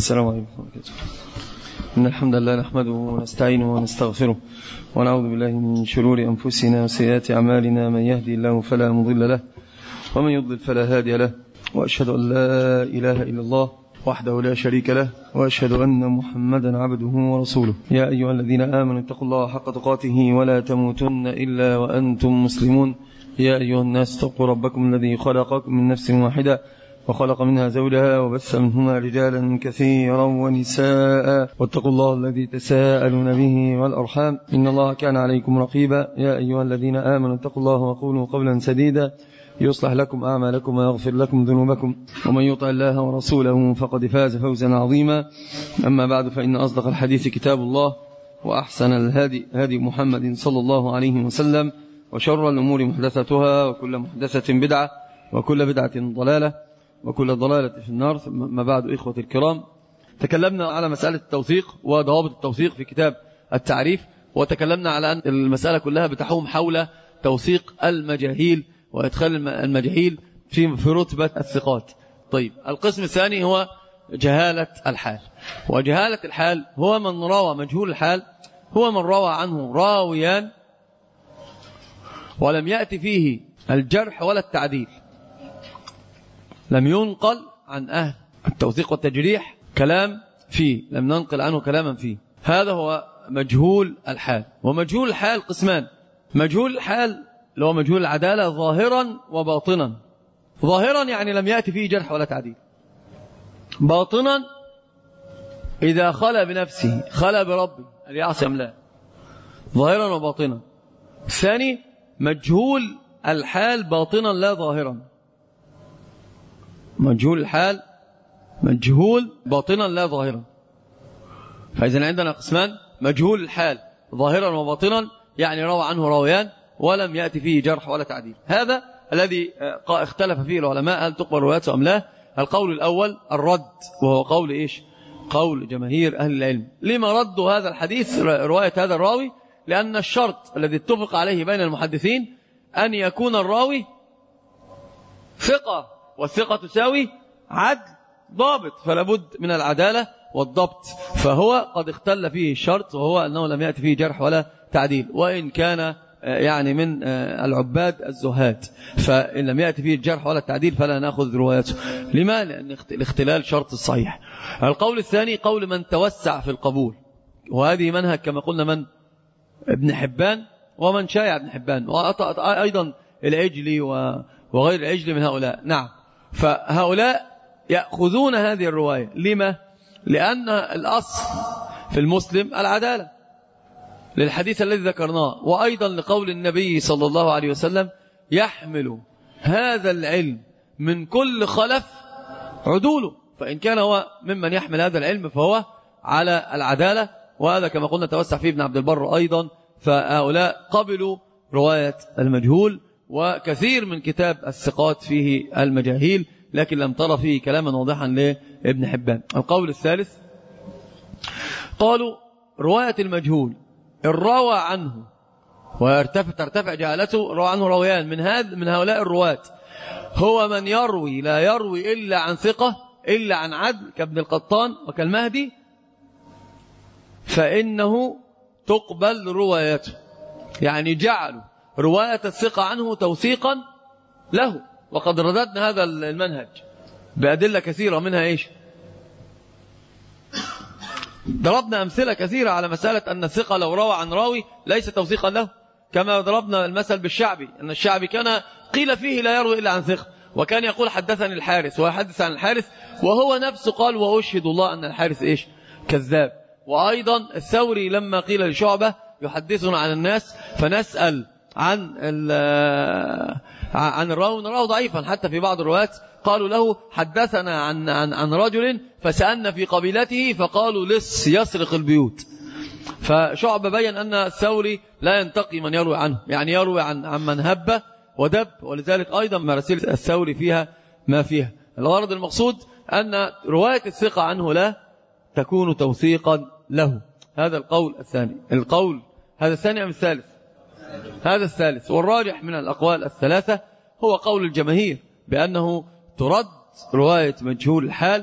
السلام عليكم ورحمة الله وبركاته. إن الحمد لله نحمده ونستعينه ونستغفره ونعوذ بالله من شرور أنفسنا وسيئات أعمالنا. من يهدي الله فلا مضل له ومن يضلل فلا هادي له، وأشهد أن لا إله إلا الله وحده لا شريك له، وأشهد أن محمدا عبده ورسوله. يا أيها الذين آمنوا اتقوا الله حق تقاته ولا تموتن إلا وأنتم مسلمون. يا أيها الناس اتقوا ربكم الذي خلقكم من نفس واحدة وخلق منها زوجها وبث منهما رجالا كثيرا ونساء، واتقوا الله الذي تساءلون به والأرحام إن الله كان عليكم رقيبا. يا أيها الذين آمنوا اتقوا الله وقولوا قولا سديدا يصلح لكم أعمالكم ويغفر لكم ذنوبكم، ومن يطع الله ورسوله فقد فاز فوزا عظيما. أما بعد، فإن أصدق الحديث كتاب الله، وأحسن الهدي هدي محمد صلى الله عليه وسلم، وشر الأمور محدثتها، وكل محدثة بدعة، وكل بدعة ضلالة، وكل ضلالة في النار. ثم بعد، إخوة الكرام، تكلمنا على مسألة التوثيق وضوابط التوثيق في كتاب التعريف، وتكلمنا على أن المسألة كلها بتحوم حول توثيق المجاهيل وإدخال المجاهيل في رتبة الثقات. طيب، القسم الثاني هو جهالة الحال. وجهالة الحال هو من روى مجهول الحال، هو من روى عنه راويان ولم يأتي فيه الجرح ولا التعديل، لم ينقل عن أهل التوثيق والتجريح كلام فيه، لم ننقل عنه كلاما فيه. هذا هو مجهول الحال. ومجهول الحال قسمان: مجهول الحال اللي هو مجهول العدالة ظاهرا وباطنا. ظاهرا يعني لم يأتي فيه جرح ولا تعديل. باطنا إذا خلى بنفسه خلى بربه أن يعصم لا. ظاهرا وباطنا. الثاني مجهول الحال باطنا لا ظاهرا. مجهول الحال مجهول باطنا لا ظاهرا. فإذا عندنا قسمان: مجهول الحال ظاهرا وباطنا، يعني روى عنه راويان ولم يأتي فيه جرح ولا تعديل. هذا الذي اختلف فيه العلماء هل تقبل روايته أم لا. القول الأول الرد، وهو قول إيش؟ قول جماهير أهل العلم. لما ردوا هذا الحديث رواية هذا الراوي؟ لأن الشرط الذي اتفق عليه بين المحدثين أن يكون الراوي ثقة، والثقة تساوي عدل ضابط، فلا بد من العدالة والضبط. فهو قد اختل فيه الشرط، وهو أنه لم يأتي فيه جرح ولا تعديل، وإن كان يعني من العباد الزهاد، فإن لم يأتي فيه الجرح ولا التعديل فلا نأخذ روايته. لما؟ لأن الاختلال شرط الصحيح. القول الثاني قول من توسع في القبول، وهذه منهج كما قلنا من ابن حبان ومن شايع ابن حبان، وأيضا العجلي وغير العجلي من هؤلاء. نعم، فهؤلاء يأخذون هذه الرواية. لما؟ لأن الأصل في المسلم العدالة، للحديث الذي ذكرناه، وأيضا لقول النبي صلى الله عليه وسلم: يحمل هذا العلم من كل خلف عدوله. فإن كان هو ممن يحمل هذا العلم فهو على العدالة، وهذا كما قلنا توسع فيه ابن عبد البر أيضا. فهؤلاء قبلوا رواية المجهول، وكثير من كتاب الثقات فيه المجاهيل، لكن لم ترى فيه كلاما واضحا لابن حبان. القول الثالث قالوا رواية المجهول الروى عنه وترتفع جهالته، روى عنه رويان من هؤلاء الرواة، هو من يروي لا يروي إلا عن ثقة إلا عن عدل كابن القطان وكالمهدي، فإنه تقبل روايته. يعني جعلوا رواية الثقة عنه توثيقا له. وقد رددنا هذا المنهج بأدلة كثيرة، منها إيش؟ ضربنا أمثلة كثيرة على مسألة أن الثقة لو روى عن راوي ليس توثيقا له، كما ضربنا المثل بالشعبي، أن الشعبي كان قيل فيه لا يروي إلا عن ثقة، وكان يقول حدثني الحارث ويحدث عن الحارث، وهو نفسه قال: وأشهد الله أن الحارث إيش؟ كذاب. وأيضا الثوري لما قيل لشعبة يحدثنا عن الناس فنسأل عن الراوي نراه ضعيفا، حتى في بعض الروايات قالوا له: حدثنا عن رجل فسألنا في قبيلته فقالوا لص يسرق البيوت. فشعب بين أن الثوري لا ينتقي من يروي عنه، يعني يروي عن من هب ودب، ولذلك أيضا مراسيل الثوري فيها ما فيها. الغرض المقصود أن رواية الثقة عنه لا تكون توثيقا له. هذا القول الثاني. القول هذا الثاني أم الثالث؟ هذا الثالث. والراجح من الأقوال الثلاثة هو قول الجماهير بأنه ترد رواية مجهول الحال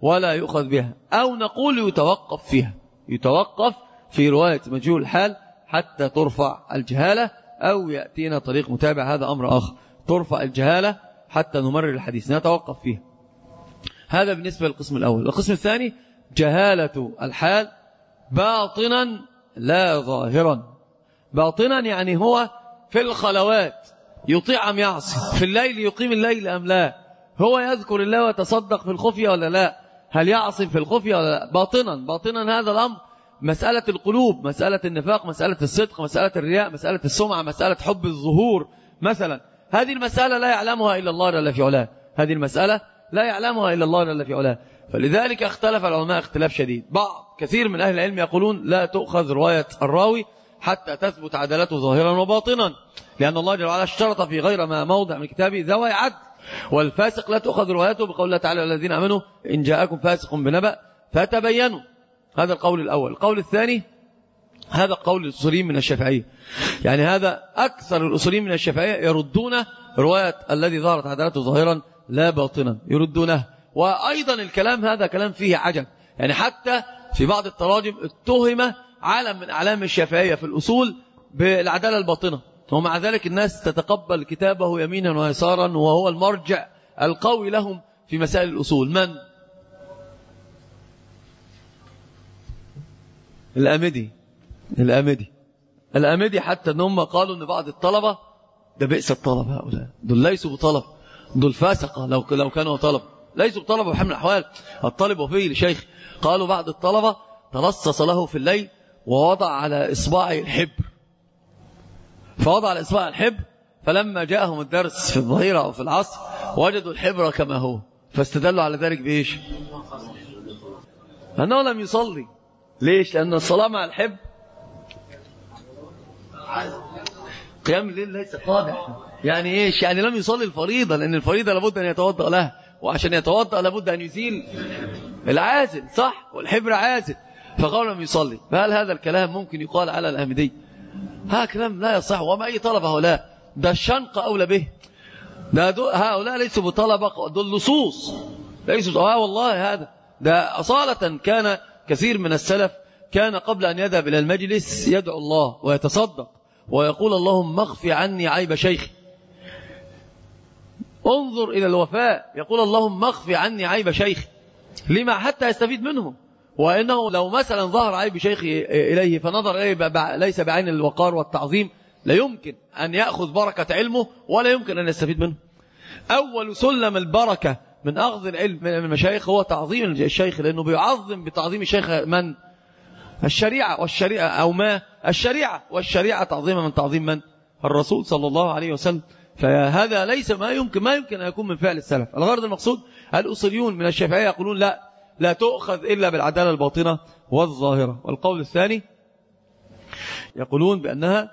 ولا يؤخذ بها، أو نقول يتوقف فيها، يتوقف في رواية مجهول الحال حتى ترفع الجهالة، أو يأتينا طريق متابع، هذا أمر آخر. ترفع الجهالة حتى نمرر الحديث، نتوقف فيها. هذا بالنسبة للقسم الأول. القسم الثاني جهالة الحال باطنا لا ظاهرا. باطنا يعني هو في الخلوات يطيع أم يعصي، في الليل يقيم الليل أم لا، هو يذكر الله ويتصدق في الخفية ولا لا، هل يعصي في الخفية ولا لا. باطنا هذا الأمر مسألة القلوب، مسألة النفاق، مسألة الصدق، مسألة الرياء، مسألة السمعة، مسألة حب الظهور مثلا. هذه المسألة لا يعلمها إلا الله جل في علاه، هذه المسألة لا يعلمها إلا الله جل في علاه. فلذلك اختلف العلماء اختلاف شديد. كثير من أهل العلم يقولون لا تؤخذ رواية الراوي حتى تثبت عدالته ظاهرا وباطنا، لأن الله جل وعلا اشترط في غير ما موضع من كتابه ذوي عدل. والفاسق لا تؤخذ روايته بقول الله تعالى الذين آمنوا إن جاءكم فاسق بنبأ فتبينوا. هذا القول الأول. القول الثاني هذا قول الأصوليين من الشافعية، يعني هذا أكثر الأصوليين من الشافعية يردون رواية الذي ظهرت عدالته ظاهرا لا باطنا، يردونه. وأيضا الكلام هذا كلام فيه عجب، يعني حتى في بعض التراجم اتهم عالم من أعلام الشافعية في الأصول بالعدالة الباطنة، ومع ذلك الناس تتقبل كتابه يمينا ويسارا، وهو المرجع القوي لهم في مسائل الأصول. من؟ الأمدي حتى أنهم قالوا أن بعض الطلبة، ده بئس الطلبة هؤلاء، دول ليسوا بطلب، دول فاسقة لو كانوا طلب، ليسوا بطلبة بحمل الأحوال. الطالب وفيه لشيخ، قالوا بعض الطلبة تلصص له في الليل ووضع على إصبعه الحبر، فوضع على إصبعه الحبر، فلما جاءهم الدرس في الظهيرة أو في العصر وجدوا الحبر كما هو، فاستدلوا على ذلك بإيش؟ أنه لم يصلي. ليش؟ لأن الصلاة مع الحبر قيام الليل ليس قادح. يعني إيش؟ يعني لم يصلي الفريضة، لأن الفريضة لابد أن يتوضأ لها، وعشان يتوضأ لابد أن يزيل العازل، صح؟ والحبر عازل، فقالوا لم يصلي. فهل هذا الكلام ممكن يقال على الأمدي؟ هذا كلام لا يصح. وما أي طلبة هؤلاء، ده الشنق أولى به، هؤلاء ليسوا بطلبة، دول لصوص، ليسوا. والله هذا ده أصالة كان كثير من السلف كان قبل أن يذهب إلى المجلس يدعو الله ويتصدق ويقول اللهم اغفر عني عيب شيخي. انظر إلى الوفاء، يقول اللهم اغفر عني عيب شيخي، لما؟ حتى يستفيد منهم. وإنه لو مثلا ظهر عيب شيخي إليه فنظر إليه ليس بعين الوقار والتعظيم، لا يمكن أن يأخذ بركة علمه ولا يمكن أن يستفيد منه. أول سلم البركة من أخذ العلم من المشايخ هو تعظيم الشيخ، لأنه بيعظم بتعظيم الشيخ من؟ الشريعة، والشريعة أو ما الشريعة، والشريعة تعظيم من تعظيم من؟ الرسول صلى الله عليه وسلم. فهذا ليس ما يمكن أن يكون من فعل السلف. الغرض المقصود الأصوليون من الشافعية يقولون لا تؤخذ إلا بالعدالة الباطنة والظاهرة. والقول الثاني يقولون بأنها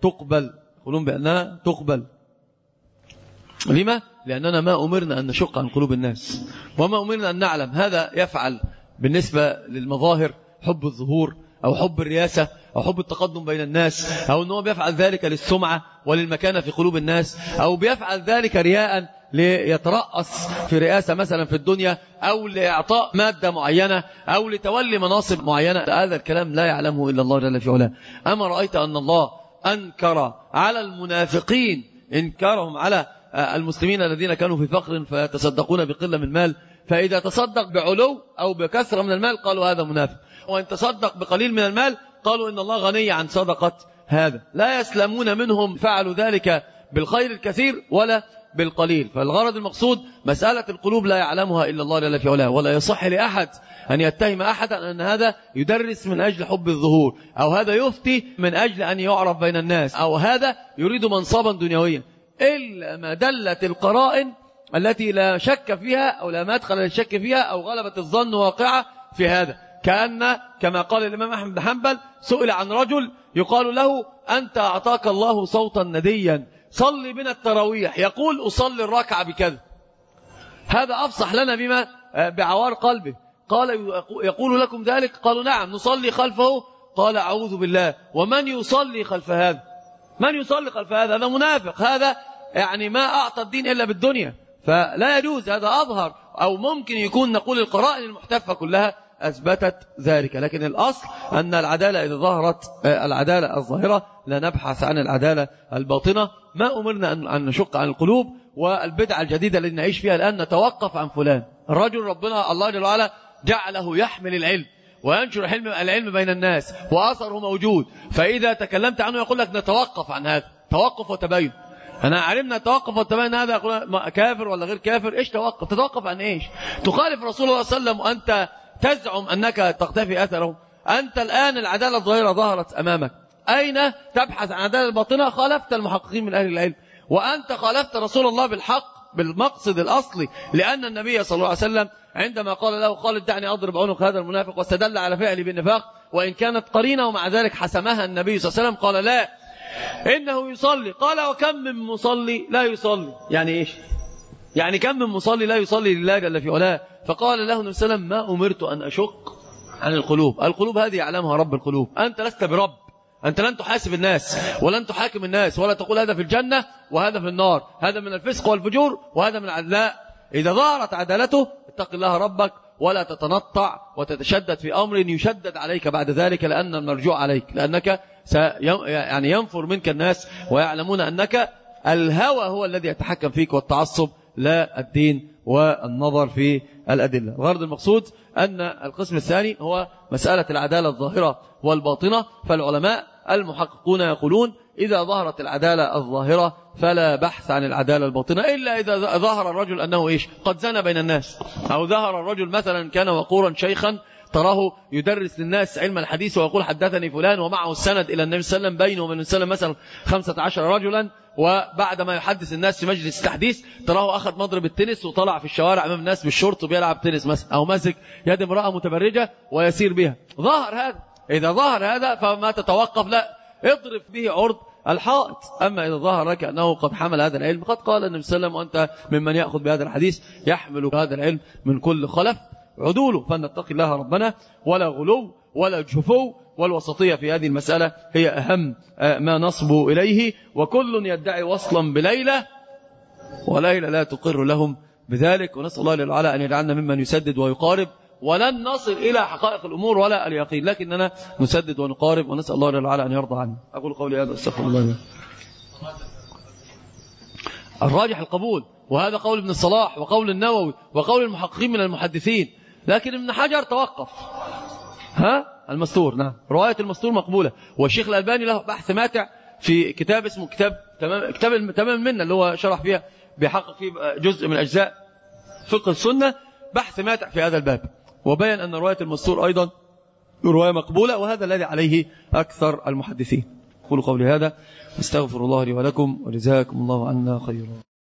تقبل. لما؟ لأننا ما أمرنا أن نشق عن قلوب الناس، وما أمرنا أن نعلم. هذا يفعل بالنسبة للمظاهر حب الظهور أو حب الرياسة أو حب التقدم بين الناس، أو أنه بيفعل ذلك للسمعة وللمكانة في قلوب الناس، أو بيفعل ذلك رياء ليترأس في رئاسة مثلا في الدنيا، أو لإعطاء مادة معينة، أو لتولي مناصب معينة. هذا الكلام لا يعلمه إلا الله جل في علاه. أما رأيت أن الله أنكر على المنافقين إنكارهم على المسلمين الذين كانوا في فقر فيتصدقون بقلة من مال، فإذا تصدق بعلو أو بكثرة من المال قالوا هذا منافق، وإن تصدق بقليل من المال قالوا إن الله غني عن صدقة هذا. لا يسلمون منهم فعلوا ذلك بالخير الكثير ولا بالقليل. فالغرض المقصود مسألة القلوب لا يعلمها إلا الله جل في علاه، ولا يصح لأحد أن يتهم أحدا أن هذا يدرس من أجل حب الظهور، أو هذا يفتي من أجل أن يعرف بين الناس، أو هذا يريد منصبا دنيويا، إلا ما دلت القرائن التي لا شك فيها أو لا مدخل للشك فيها أو غلبت الظن واقعة في هذا. كما قال الإمام أحمد بن حنبل سئل عن رجل يقال له أنت أعطاك الله صوتا نديا صلي بنا التراويح، يقول أصلي الركعة بكذا، هذا أفصح لنا بما بعوار قلبه. قال يقول لكم ذلك؟ قالوا نعم نصلي خلفه. قال أعوذ بالله، ومن يصلي خلف هذا؟ من يصلي خلف هذا؟ هذا منافق، هذا يعني ما أعطى الدين إلا بالدنيا، فلا يجوز، هذا أظهر أو ممكن يكون نقول القرائن المحتفة كلها أثبتت ذلك، لكن الأصل أن العدالة إذا ظهرت العدالة الظاهرة لا نبحث عن العدالة الباطنة. ما أمرنا أن نشق عن القلوب، والبدعة الجديدة التي نعيش فيها الآن نتوقف عن فلان. الرجل ربنا الله جل وعلا جعله يحمل العلم وينشر العلم بين الناس وأثره موجود، فإذا تكلمت عنه يقول لك نتوقف عن هذا، توقف وتبين. أنا علمنا توقف وتبين، هذا يقول كافر ولا غير كافر. إيش توقف؟ تتوقف عن إيش؟ تخالف رسول الله صلى الله عليه وسلم وأنت تزعم أنك تقتفي أثره. أنت الآن العدالة الظاهرة ظهرت أمامك، أين تبحث عن العدالة الباطنة؟ خالفت المحققين من أهل العلم، وأنت خالفت رسول الله بالحق بالمقصد الأصلي، لأن النبي صلى الله عليه وسلم عندما قال له قال دعني أضرب عنق هذا المنافق، واستدل على فعله بالنفاق وإن كانت قرينة، ومع ذلك حسمها النبي صلى الله عليه وسلم. قال لا إنه يصلي. قال وكم من مصلي لا يصلي؟ يعني إيش؟ يعني كم من مصلي لا يصلي لله جل في علاه؟ فقال له النبي صلى الله عليه وسلم ما أمرت أن أشق عن القلوب. القلوب هذه يعلمها رب القلوب، أنت لست برب، أنت لن تحاسب الناس ولن تحاكم الناس ولا تقول هذا في الجنة وهذا في النار، هذا من الفسق والفجور وهذا من العدلاء. إذا ظهرت عدالته اتق الله ربك ولا تتنطع وتتشدد في أمر يشدد عليك بعد ذلك، لأن المرجوع عليك، لأنك يعني ينفر منك الناس ويعلمون أنك الهوى هو الذي يتحكم فيك والتعصب لا الدين والنظر في الأدلة. الغرض المقصود أن القسم الثاني هو مسألة العدالة الظاهرة والباطنة. فالعلماء المحققون يقولون إذا ظهرت العدالة الظاهرة فلا بحث عن العدالة الباطنة، إلا إذا ظهر الرجل أنه إيش؟ قد زنى بين الناس، أو ظهر الرجل مثلا كان وقورا شيخا تراه يدرس للناس علم الحديث ويقول حدثني فلان ومعه السند إلى النبي صلى الله عليه وسلم، بينه وبين السلام مثلا 15 رجلا، وبعد ما يحدث الناس في مجلس التحديث تراه أخذ مضرب التنس وطلع في الشوارع أمام الناس بالشورت وبيلعب تنس مثلا، أو ماسك يد امرأة متبرجة ويسير بها. ظهر هذا، إذا ظهر هذا فما تتوقف، لا اضرب به عرض الحائط. أما إذا ظهر لك أنه قد حمل هذا العلم، قد قال النبي صلى الله عليه وسلم وأنت ممن يأخذ بهذا الحديث يحمل هذا العلم من كل خلف عدوله، فنتقي الله ربنا ولا غلو ولا جفو، والوسطية في هذه المسألة هي أهم ما نصب إليه. وكل يدعي وصلا بليلة وليلة لا تقر لهم بذلك، ونسأل الله جل وعلا أن يجعلنا ممن يسدد ويقارب، ولن نصل إلى حقائق الأمور ولا اليقين، لكننا نسدد ونقارب، ونسأل الله جل وعلا أن يرضى عنه. أقول قولي هذا استغفر الله. الراجح القبول، وهذا قول ابن الصلاح وقول النووي وقول المحققين من المحدثين، لكن ابن حجر توقف. المستور، نعم، رواية المستور مقبولة، والشيخ الألباني له بحث ماتع في كتاب اسمه كتاب تمام المنة، اللي هو شرح فيها بيحقق فيه جزء من أجزاء فقه السنة، بحث ماتع في هذا الباب، وبين أن رواية المستور أيضا رواية مقبولة، وهذا الذي عليه أكثر المحدثين. قولوا قولي هذا، استغفر الله لي ولكم، وجزاكم الله عنا خيرا.